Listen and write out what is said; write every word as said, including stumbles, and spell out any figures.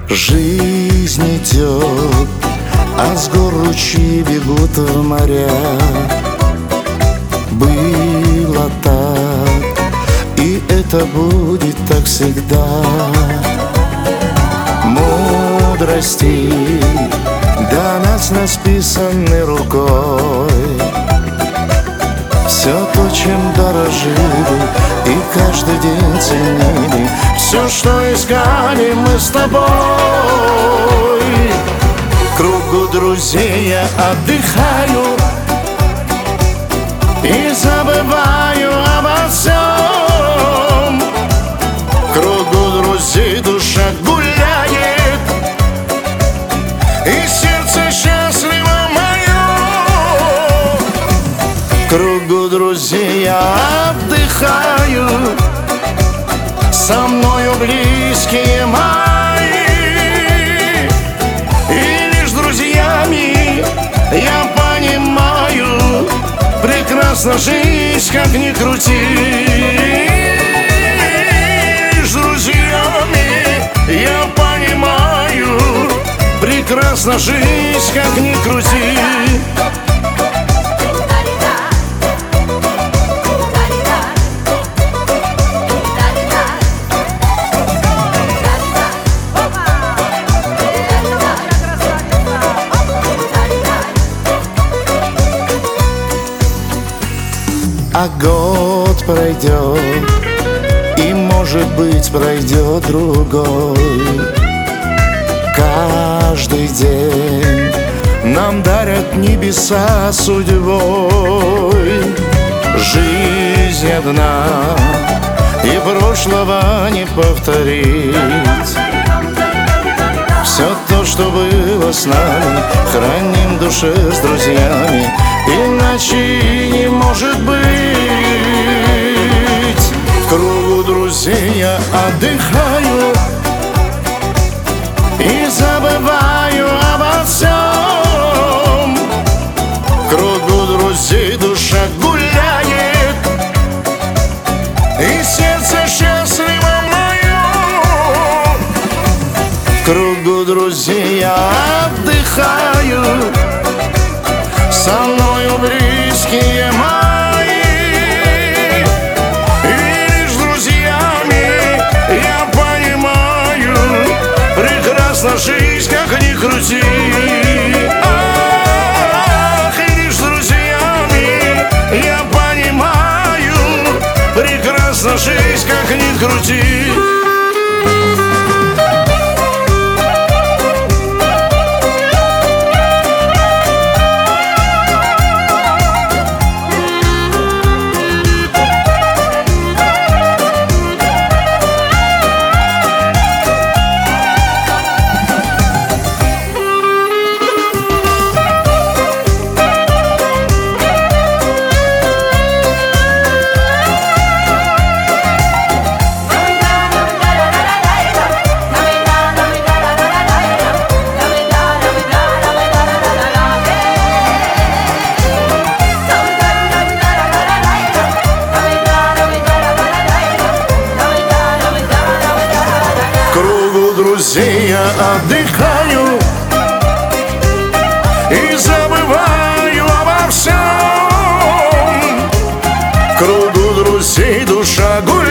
Жизнь идет, а с гор ручьи бегут в моря. Было так, и это будет так всегда. Мудрости до нас насписаны рукой. Все то, чем дорожили и каждый день ценили, все, что искали мы с тобой. В кругу друзей я отдыхаю и забываю обо всем. В кругу друзей душа гуляет, и сердце счастливо мое. В кругу друзей я отдыхаю, со мною близкие мои, и лишь друзьями я понимаю, прекрасна жизнь, как ни крути. Лишь друзьями я понимаю, прекрасна жизнь, как ни крути. А год пройдет, и, может быть, пройдет другой. Каждый день нам дарят небеса судьбой. Жизнь одна, и прошлого не повторить. Все то, что было с нами, храним в душе с друзьями, иначе не может быть. В кругу друзей я отдыхаю и забываю обо всем. В кругу друзей душа гуляет, и сердце счастливо мое. В кругу друзей я отдыхаю, со мною близкие мои, и лишь друзьями я понимаю, прекрасна жизнь, как ни крути. Ах, и лишь друзьями я понимаю, прекрасна жизнь, как ни крути. Друзей я отдыхаю и забываю обо всем. В кругу друзей душа гуляет,